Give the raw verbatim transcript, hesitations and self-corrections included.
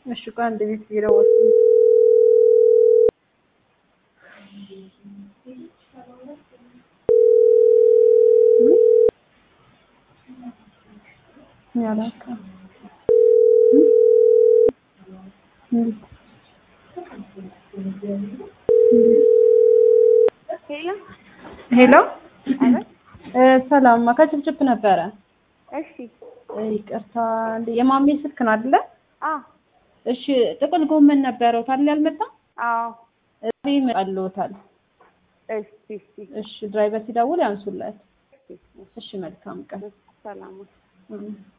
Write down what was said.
እሺ ቆይ አንድ ቤት ይረዋል ያላካ ሄሎ ሄሎ አቤት ሰላም ማካጭጭፕ ነበረ እሺ ይቅርታ እንደ የማሜ ስልክ ነው አይደለ አ እሺ ጥቅል ጎመን ነበረው ታዲያ ያልመጣ አዎ እዚህ ይመጣልዎታል እሺ እሺ እሺ ድራይቨር ሲደውል ያንሱለት እሺ መልካም ቀን ሰላም